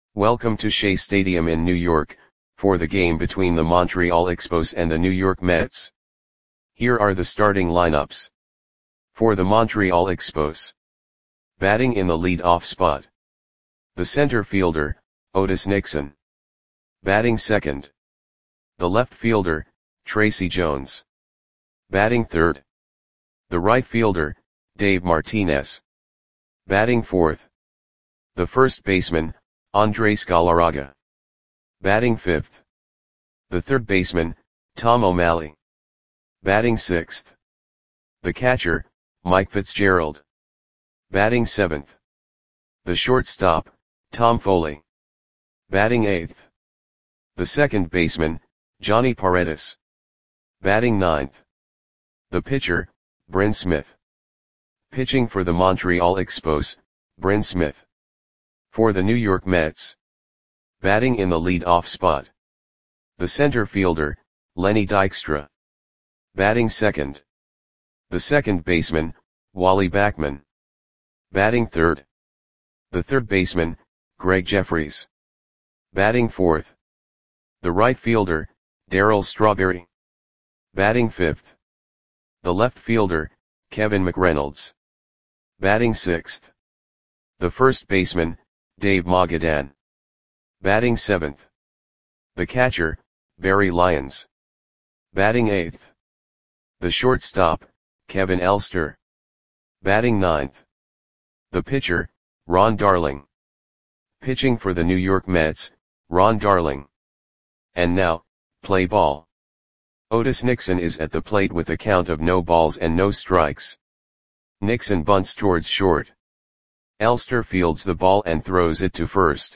Welcome to Shea Stadium in New York, for the game between the Montreal Expos and the New York Mets. Here are the starting lineups. For the Montreal Expos. Batting in the lead-off spot. The center fielder, Otis Nixon. Batting second. The left fielder, Tracy Jones. Batting third. The right fielder, Dave Martinez. Batting fourth. The first baseman, Andres Galarraga. Batting fifth. The third baseman, Tom O'Malley. Batting sixth. The catcher, Mike Fitzgerald. Batting seventh. The shortstop, Tom Foley. Batting eighth. The second baseman, Johnny Paredes. Batting ninth. The pitcher, Bryn Smith. Pitching for the Montreal Expos, Bryn Smith. For the New York Mets. Batting in the lead-off spot. The center fielder, Lenny Dykstra. Batting second. The second baseman, Wally Backman. Batting third. The third baseman, Greg Jeffries. Batting fourth. The right fielder, Darryl Strawberry. Batting fifth. The left fielder, Kevin McReynolds. Batting sixth. The first baseman, Dave Magadan. Batting seventh. The catcher, Barry Lyons. Batting eighth. The shortstop, Kevin Elster. Batting ninth. The pitcher, Ron Darling. Pitching for the New York Mets, Ron Darling. And now, play ball. Otis Nixon is at the plate with a count of no balls and no strikes. Nixon bunts towards short. Elster fields the ball and throws it to first.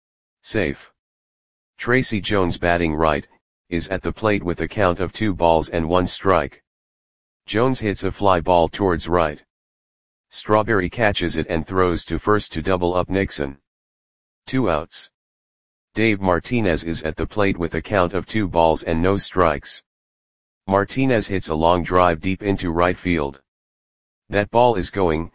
Safe. Tracy Jones, batting right, is at the plate with a count of 2 balls and 1 strike. Jones hits a fly ball towards right. Strawberry catches it and throws to first to double up Nixon. 2 outs. Dave Martinez is at the plate with a count of 2 balls and no strikes. Martinez hits a long drive deep into right field. That ball is gone.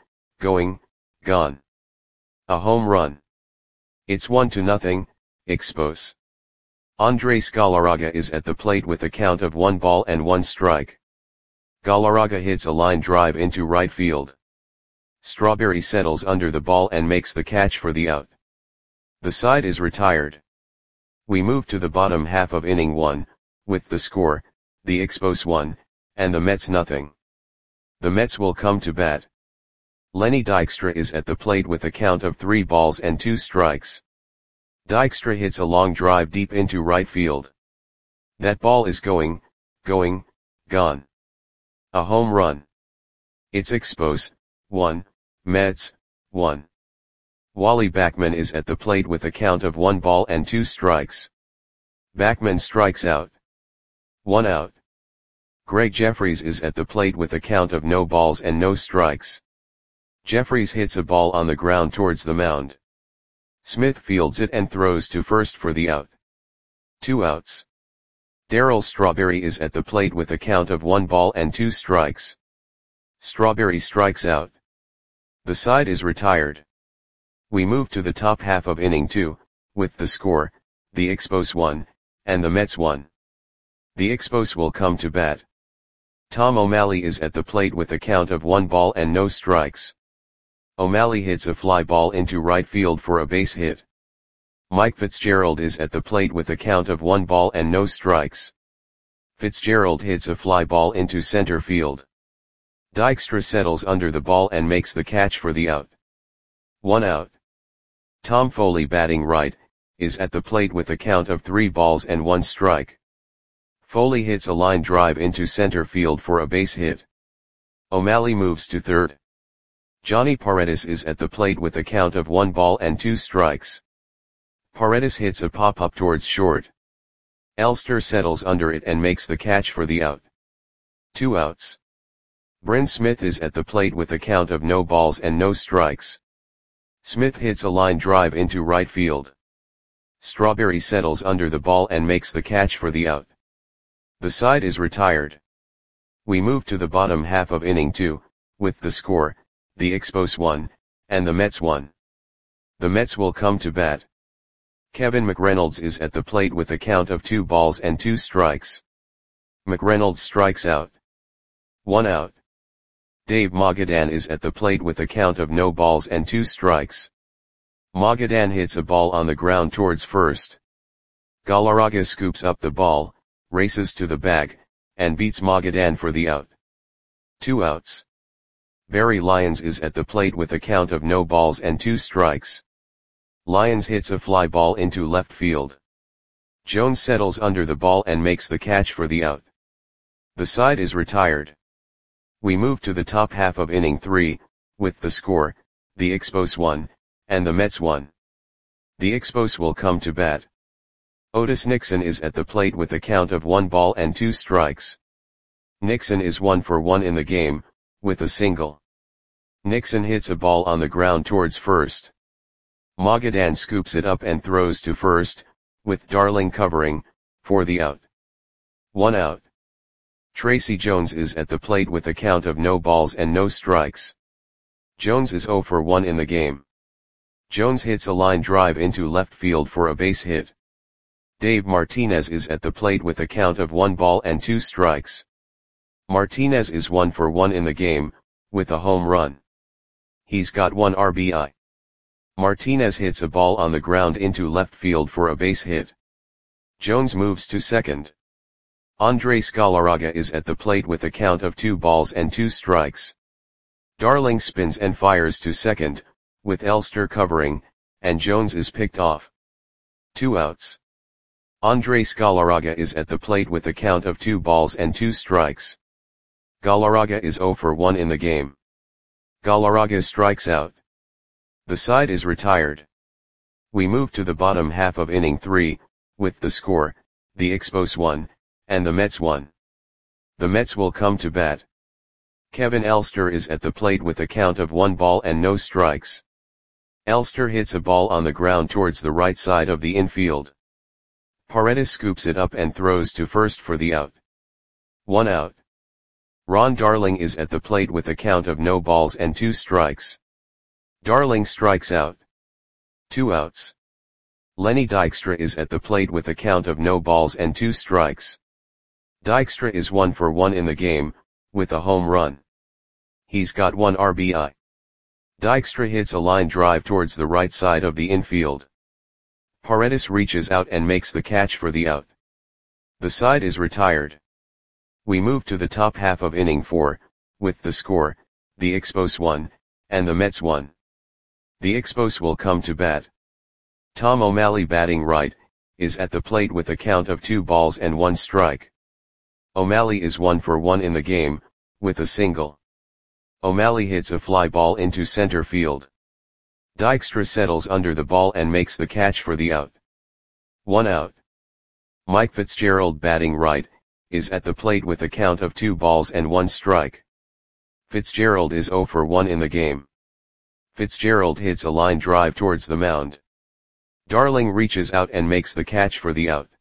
A home run. It's 1-0, Expos. Andres Galarraga is at the plate with a count of 1 ball and 1 strike. Galarraga hits a line drive into right field. Strawberry settles under the ball and makes the catch for the out. The side is retired. We move to the bottom half of inning 1, with the score, the Expos 1, and the Mets nothing. The Mets will come to bat. Lenny Dykstra is at the plate with a count of 3 balls and 2 strikes. Dykstra hits a long drive deep into right field. That ball is gone. A home run. It's Expos 1, Mets 1. Wally Backman is at the plate with a count of 1 ball and 2 strikes. Backman strikes out. 1 out. Greg Jeffries is at the plate with a count of no balls and no strikes. Jeffries hits a ball on the ground towards the mound. Smith fields it and throws to first for the out. 2 outs. Darryl Strawberry is at the plate with a count of 1 ball and 2 strikes. Strawberry strikes out. The side is retired. We move to the top half of inning 2, with the score, the Expos 1, and the Mets 1. The Expos will come to bat. Tom O'Malley is at the plate with a count of 1 ball and no strikes. O'Malley hits a fly ball into right field for a base hit. Mike Fitzgerald is at the plate with a count of 1 ball and no strikes. Fitzgerald hits a fly ball into center field. Dykstra settles under the ball and makes the catch for the out. 1 out. Tom Foley, batting right, is at the plate with a count of 3 balls and 1 strike. Foley hits a line drive into center field for a base hit. O'Malley moves to third. Johnny Paredes is at the plate with a count of 1 ball and 2 strikes. Paredes hits a pop-up towards short. Elster settles under it and makes the catch for the out. 2 outs. Bryn Smith is at the plate with a count of no balls and no strikes. Smith hits a line drive into right field. Strawberry settles under the ball and makes the catch for the out. The side is retired. We move to the bottom half of inning 2, with the score, the Expos 1, and the Mets 1. The Mets will come to bat. Kevin McReynolds is at the plate with a count of 2 balls and 2 strikes. McReynolds strikes out. 1 out. Dave Magadan is at the plate with a count of no balls and 2 strikes. Magadan hits a ball on the ground towards first. Galarraga scoops up the ball, races to the bag, and beats Magadan for the out. 2 outs. Barry Lyons is at the plate with a count of no balls and 2 strikes. Lyons hits a fly ball into left field. Jones settles under the ball and makes the catch for the out. The side is retired. We move to the top half of inning 3, with the score, the Expos won, and the Mets won. The Expos will come to bat. Otis Nixon is at the plate with a count of 1 ball and 2 strikes. Nixon is 1 for 1 in the game, with a single. Nixon hits a ball on the ground towards first. Magadan scoops it up and throws to first, with Darling covering, for the out. 1 out. Tracy Jones is at the plate with a count of no balls and no strikes. Jones is 0 for 1 in the game. Jones hits a line drive into left field for a base hit. Dave Martinez is at the plate with a count of 1 ball and 2 strikes. Martinez is 1 for 1 in the game, with a home run. He's got 1 RBI. Martinez hits a ball on the ground into left field for a base hit. Jones moves to second. Andres Galarraga is at the plate with a count of 2 balls and 2 strikes. Darling spins and fires to second, with Elster covering, and Jones is picked off. 2 outs. Andres Galarraga is at the plate with a count of 2 balls and 2 strikes. Galarraga is 0 for 1 in the game. Galarraga strikes out. The side is retired. We move to the bottom half of inning 3, with the score, the Expos won, and the Mets won. The Mets will come to bat. Kevin Elster is at the plate with a count of 1 ball and no strikes. Elster hits a ball on the ground towards the right side of the infield. Paredes scoops it up and throws to first for the out. 1 out. Ron Darling is at the plate with a count of no balls and 2 strikes. Darling strikes out. 2 outs. Lenny Dykstra is at the plate with a count of no balls and 2 strikes. Dykstra is 1 for 1 in the game, with a home run. He's got 1 RBI. Dykstra hits a line drive towards the right side of the infield. Paredes reaches out and makes the catch for the out. The side is retired. We move to the top half of inning 4, with the score, the Expos won, and the Mets won. The Expos will come to bat. Tom O'Malley batting right, is at the plate with a count of 2 balls and 1 strike. O'Malley is 1 for 1 in the game, with a single. O'Malley hits a fly ball into center field. Dykstra settles under the ball and makes the catch for the out. 1 out. Mike Fitzgerald batting right, is at the plate with a count of 2 balls and 1 strike. Fitzgerald is 0 for 1 in the game. Fitzgerald hits a line drive towards the mound. Darling reaches out and makes the catch for the out.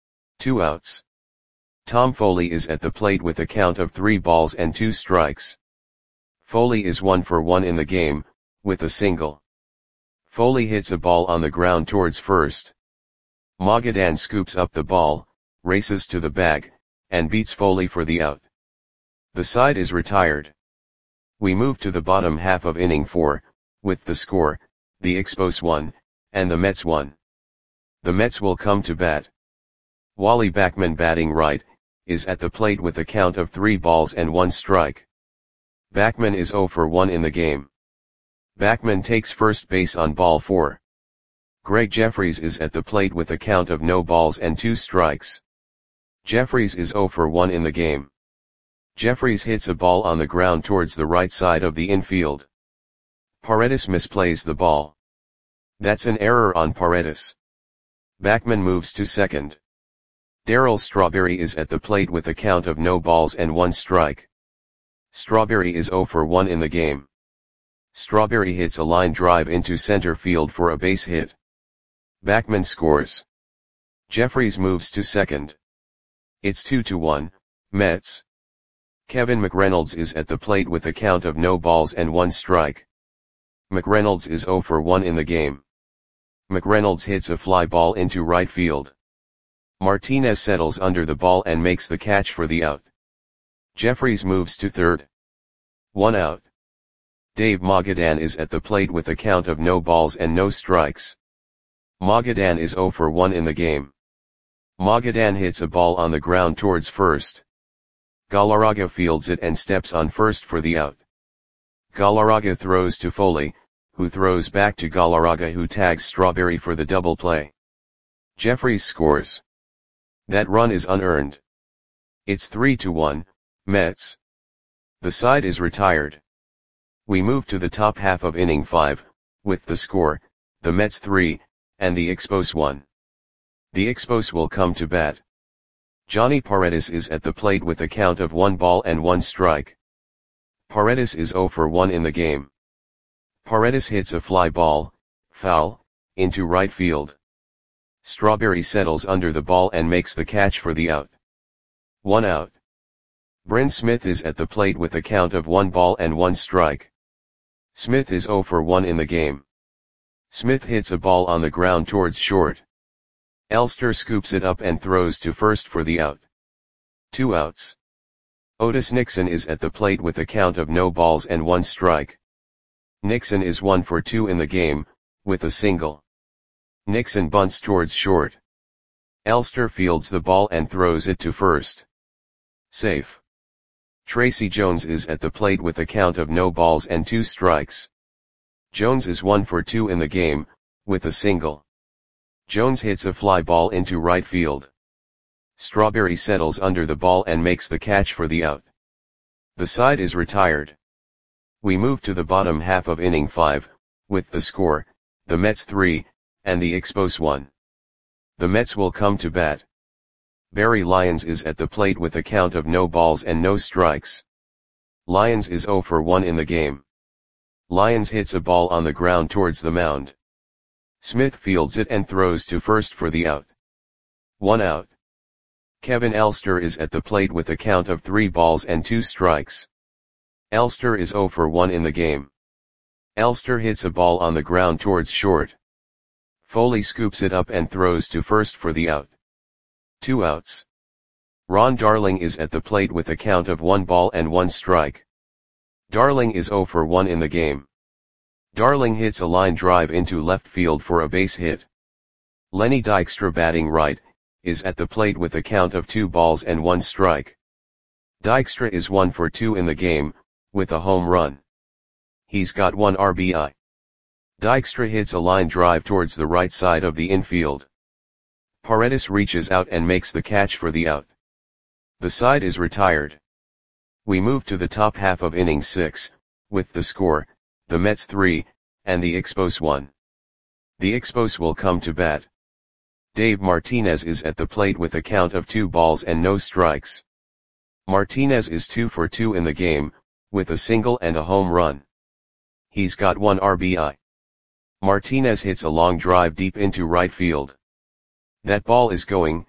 2 outs. Tom Foley is at the plate with a count of 3 balls and 2 strikes. Foley is 1 for 1 in the game, with a single. Foley hits a ball on the ground towards first. Magadan scoops up the ball, races to the bag, and beats Foley for the out. The side is retired. We move to the bottom half of inning 4, with the score, the Expos won, and the Mets won. The Mets will come to bat. Wally Backman batting right, is at the plate with a count of 3 balls and 1 strike. Backman is 0 for 1 in the game. Backman takes first base on ball 4. Greg Jeffries is at the plate with a count of no balls and 2 strikes. Jeffries is 0 for 1 in the game. Jeffries hits a ball on the ground towards the right side of the infield. Paredes misplays the ball. That's an error on Paredes. Backman moves to second. Darryl Strawberry is at the plate with a count of no balls and 1 strike. Strawberry is 0 for 1 in the game. Strawberry hits a line drive into center field for a base hit. Backman scores. Jeffries moves to second. It's 2-1, Mets. Kevin McReynolds is at the plate with a count of no balls and 1 strike. McReynolds is 0 for 1 in the game. McReynolds hits a fly ball into right field. Martinez settles under the ball and makes the catch for the out. Jeffries moves to third. 1 out. Dave Magadan is at the plate with a count of no balls and no strikes. Magadan is 0 for 1 in the game. Magadan hits a ball on the ground towards first. Galarraga fields it and steps on first for the out. Galarraga throws to Foley, who throws back to Galarraga, who tags Strawberry for the double play. Jeffries scores. That run is unearned. It's 3-1, Mets. The side is retired. We move to the top half of inning 5, with the score, the Mets 3, and the Expos 1. The Expos will come to bat. Johnny Paredes is at the plate with a count of 1 ball and 1 strike. Paredes is 0 for 1 in the game. Paredes hits a fly ball, foul, into right field. Strawberry settles under the ball and makes the catch for the out. 1 out. Bryn Smith is at the plate with a count of 1 ball and 1 strike. Smith is 0 for 1 in the game. Smith hits a ball on the ground towards short. Elster scoops it up and throws to first for the out. 2 outs. Otis Nixon is at the plate with a count of no balls and 1 strike. Nixon is 1 for 2 in the game, with a single. Nixon bunts towards short. Elster fields the ball and throws it to first. Safe. Tracy Jones is at the plate with a count of no balls and 2 strikes. Jones is 1 for 2 in the game, with a single. Jones hits a fly ball into right field. Strawberry settles under the ball and makes the catch for the out. The side is retired. We move to the bottom half of inning 5, with the score, the Mets 3, and the Expos 1. The Mets will come to bat. Barry Lyons is at the plate with a count of no balls and no strikes. Lyons is 0 for 1 in the game. Lyons hits a ball on the ground towards the mound. Smith fields it and throws to first for the out. 1 out. Kevin Elster is at the plate with a count of 3 balls and 2 strikes. Elster is 0 for 1 in the game. Elster hits a ball on the ground towards short. Foley scoops it up and throws to first for the out. 2 outs. Ron Darling is at the plate with a count of 1 ball and 1 strike. Darling is 0 for 1 in the game. Darling hits a line drive into left field for a base hit. Lenny Dykstra, batting right, is at the plate with a count of 2 balls and 1 strike. Dykstra is 1 for 2 in the game, with a home run. He's got 1 RBI. Dykstra hits a line drive towards the right side of the infield. Paredes reaches out and makes the catch for the out. The side is retired. We move to the top half of inning 6, with the score, the Mets 3, and the Expos 1. The Expos will come to bat. Dave Martinez is at the plate with a count of 2 balls and no strikes. Martinez is 2 for 2 in the game, with a single and a home run. He's got 1 RBI. Martinez hits a long drive deep into right field. That ball is gone.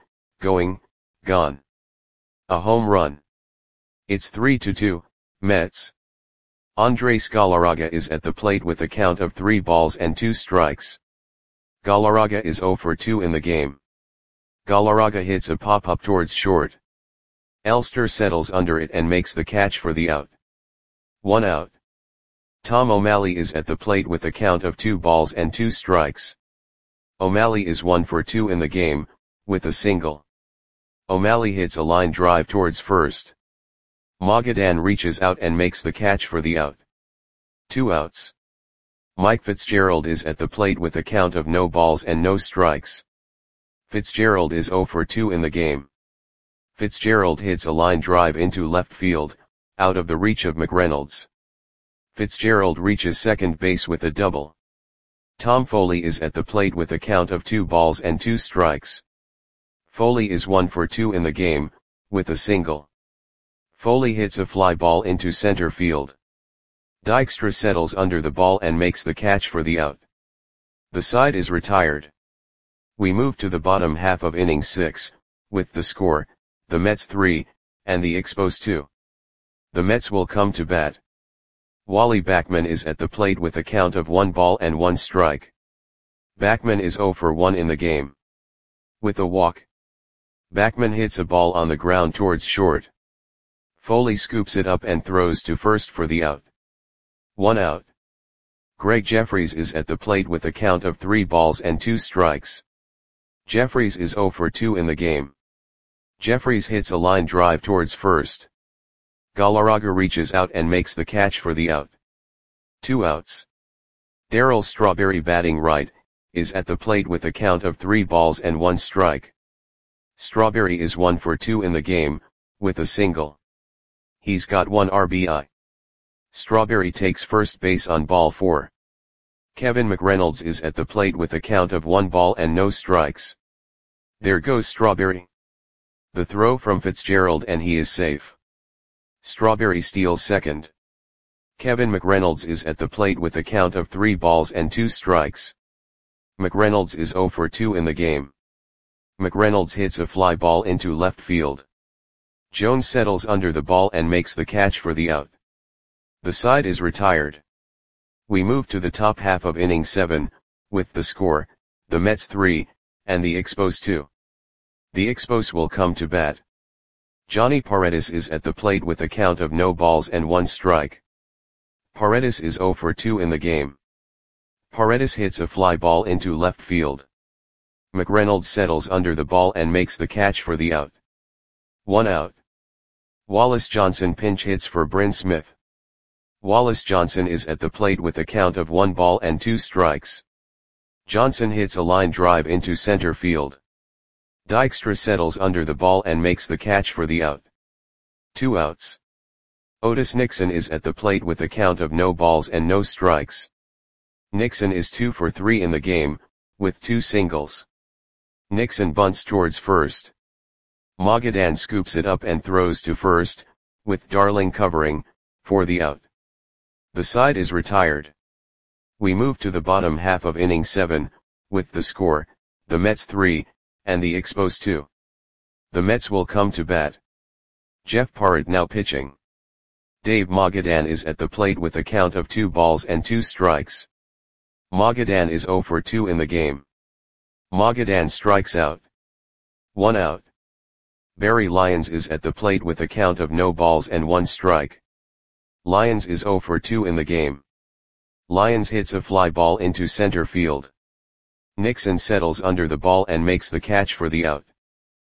A home run. It's 3-2, Mets. Andres Galarraga is at the plate with a count of 3 balls and 2 strikes. Galarraga is 0 for 2 in the game. Galarraga hits a pop-up towards short. Elster settles under it and makes the catch for the out. 1 out. Tom O'Malley is at the plate with a count of 2 balls and 2 strikes. O'Malley is 1 for 2 in the game, with a single. O'Malley hits a line drive towards first. Magadan reaches out and makes the catch for the out. 2 outs. Mike Fitzgerald is at the plate with a count of no balls and no strikes. Fitzgerald is 0 for 2 in the game. Fitzgerald hits a line drive into left field, out of the reach of McReynolds. Fitzgerald reaches second base with a double. Tom Foley is at the plate with a count of 2 balls and 2 strikes. Foley is 1 for 2 in the game, with a single. Foley hits a fly ball into center field. Dykstra settles under the ball and makes the catch for the out. The side is retired. We move to the bottom half of inning 6, with the score, the Mets 3, and the Expos 2. The Mets will come to bat. Wally Backman is at the plate with a count of 1 ball and 1 strike. Backman is 0 for 1 in the game. With a walk, Backman hits a ball on the ground towards short. Foley scoops it up and throws to first for the out. 1 out. Greg Jeffries is at the plate with a count of 3 balls and 2 strikes. Jeffries is 0 for 2 in the game. Jeffries hits a line drive towards first. Galarraga reaches out and makes the catch for the out. 2 outs. Darryl Strawberry, batting right, is at the plate with a count of 3 balls and 1 strike. Strawberry is 1 for 2 in the game, with a single. He's got 1 RBI. Strawberry takes first base on ball 4. Kevin McReynolds is at the plate with a count of 1 ball and no strikes. There goes Strawberry. The throw from Fitzgerald and he is safe. Strawberry steals second. Kevin McReynolds is at the plate with a count of 3 balls and 2 strikes. McReynolds is 0 for 2 in the game. McReynolds hits a fly ball into left field. Jones settles under the ball and makes the catch for the out. The side is retired. We move to the top half of inning 7, with the score, the Mets 3, and the Expos 2. The Expos will come to bat. Johnny Paredes is at the plate with a count of no balls and 1 strike. Paredes is 0 for 2 in the game. Paredes hits a fly ball into left field. McReynolds settles under the ball and makes the catch for the out. 1 out. Wallace Johnson pinch hits for Bryn Smith. Wallace Johnson is at the plate with a count of 1 ball and 2 strikes. Johnson hits a line drive into center field. Dykstra settles under the ball and makes the catch for the out. 2 outs. Otis Nixon is at the plate with a count of no balls and no strikes. Nixon is 2 for 3 in the game, with 2 singles. Nixon bunts towards first. Magadan scoops it up and throws to first, with Darling covering, for the out. The side is retired. We move to the bottom half of inning 7, with the score, the Mets 3, and the Expos 2. The Mets will come to bat. Jeff Parrott now pitching. Dave Magadan is at the plate with a count of 2 balls and 2 strikes. Magadan is 0 for 2 in the game. Magadan strikes out. 1 out. Barry Lyons is at the plate with a count of no balls and 1 strike. Lyons is 0 for 2 in the game. Lyons hits a fly ball into center field. Nixon settles under the ball and makes the catch for the out.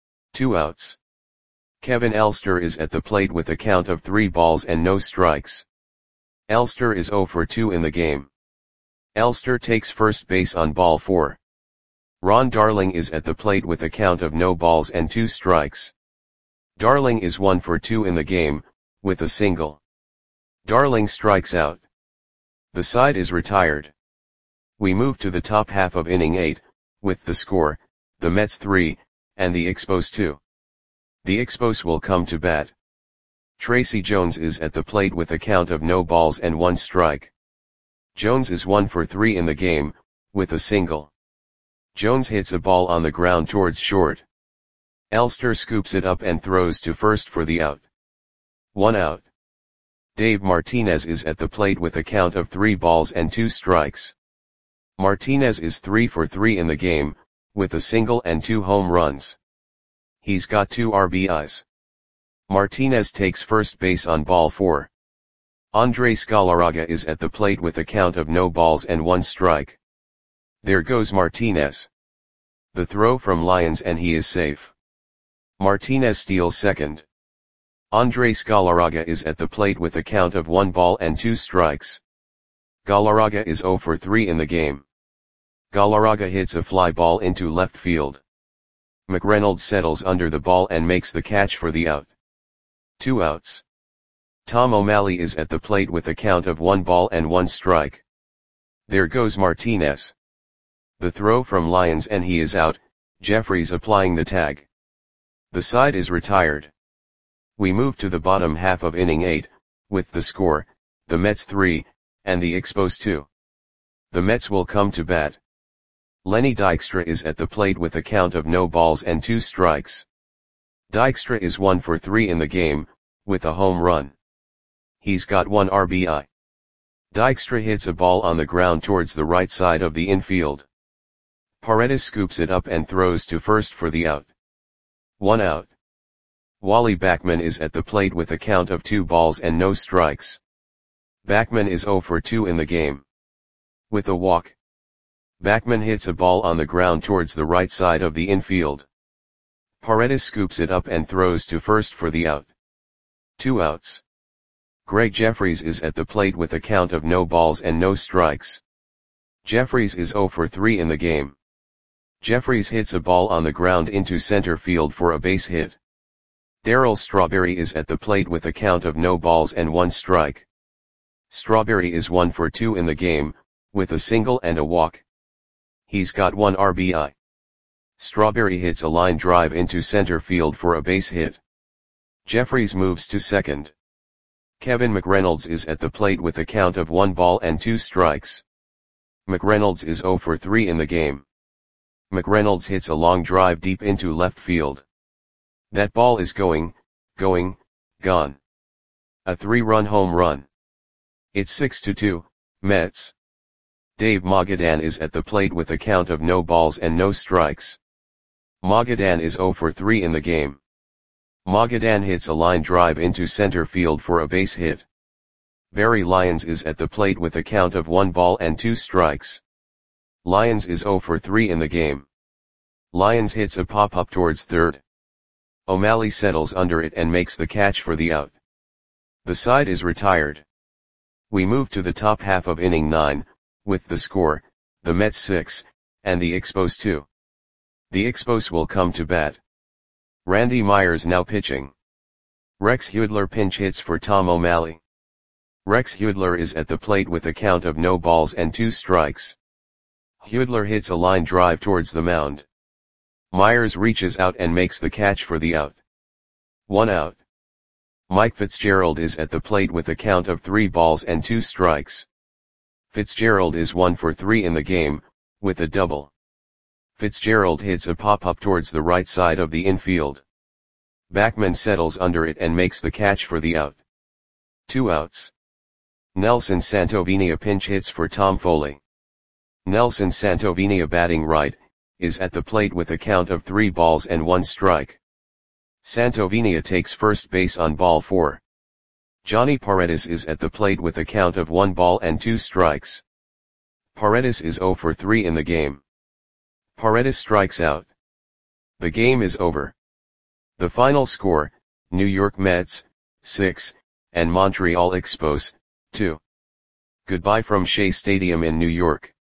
2 outs. Kevin Elster is at the plate with a count of 3 balls and no strikes. Elster is 0 for 2 in the game. Elster takes first base on ball 4. Ron Darling is at the plate with a count of no balls and 2 strikes. Darling is 1 for 2 in the game, with a single. Darling strikes out. The side is retired. We move to the top half of inning 8, with the score, the Mets 3, and the Expos 2. The Expos will come to bat. Tracy Jones is at the plate with a count of no balls and 1 strike. Jones is 1 for 3 in the game, with a single. Jones hits a ball on the ground towards short. Elster scoops it up and throws to first for the out. 1 out. Dave Martinez is at the plate with a count of 3 balls and 2 strikes. Martinez is 3 for 3 in the game, with a single and 2 home runs. He's got 2 RBIs. Martinez takes first base on ball 4. Andres Galarraga is at the plate with a count of no balls and 1 strike. There goes Martinez. The throw from Lyons and he is safe. Martinez steals second. Andres Galarraga is at the plate with a count of 1 ball and 2 strikes. Galarraga is 0 for 3 in the game. Galarraga hits a fly ball into left field. McReynolds settles under the ball and makes the catch for the out. 2 outs. Tom O'Malley is at the plate with a count of 1 ball and 1 strike. There goes Martinez. The throw from Lyons and he is out, Jeffries applying the tag. The side is retired. We move to the bottom half of inning 8, with the score, the Mets 3, and the Expos 2. The Mets will come to bat. Lenny Dykstra is at the plate with a count of no balls and 2 strikes. Dykstra is 1 for 3 in the game, with a home run. He's got 1 RBI. Dykstra hits a ball on the ground towards the right side of the infield. Paredes scoops it up and throws to first for the out. 1 out. Wally Backman is at the plate with a count of 2 balls and no strikes. Backman is 0 for 2 in the game. With a walk, Backman hits a ball on the ground towards the right side of the infield. Paredes scoops it up and throws to first for the out. 2 outs. Greg Jeffries is at the plate with a count of no balls and no strikes. Jeffries is 0 for 3 in the game. Jeffries hits a ball on the ground into center field for a base hit. Darryl Strawberry is at the plate with a count of no balls and 1 strike. Strawberry is 1 for 2 in the game, with a single and a walk. He's got 1 RBI. Strawberry hits a line drive into center field for a base hit. Jeffries moves to second. Kevin McReynolds is at the plate with a count of 1 ball and 2 strikes. McReynolds is 0 for 3 in the game. McReynolds hits a long drive deep into left field. That ball is gone. A 3-run home run. It's 6-2, Mets. Dave Magadan is at the plate with a count of no balls and no strikes. Magadan is 0 for 3 in the game. Magadan hits a line drive into center field for a base hit. Barry Lyons is at the plate with a count of 1 ball and 2 strikes. Lyons is 0 for 3 in the game. Lyons hits a pop-up towards third. O'Malley settles under it and makes the catch for the out. The side is retired. We move to the top half of inning 9, with the score, the Mets 6, and the Expos 2. The Expos will come to bat. Randy Myers now pitching. Rex Hudler pinch hits for Tom O'Malley. Rex Hudler is at the plate with a count of no balls and 2 strikes. Hudler hits a line drive towards the mound. Myers reaches out and makes the catch for the out. 1 out. Mike Fitzgerald is at the plate with a count of 3 balls and 2 strikes. Fitzgerald is 1 for 3 in the game, with a double. Fitzgerald hits a pop-up towards the right side of the infield. Backman settles under it and makes the catch for the out. 2 outs. Nelson Santovenia pinch hits for Tom Foley. Nelson Santovenia batting right, is at the plate with a count of 3 balls and 1 strike. Santovenia takes first base on ball 4. Johnny Paredes is at the plate with a count of 1 ball and 2 strikes. Paredes is 0 for 3 in the game. Paredes strikes out. The game is over. The final score, New York Mets, 6, and Montreal Expos, 2. Goodbye from Shea Stadium in New York.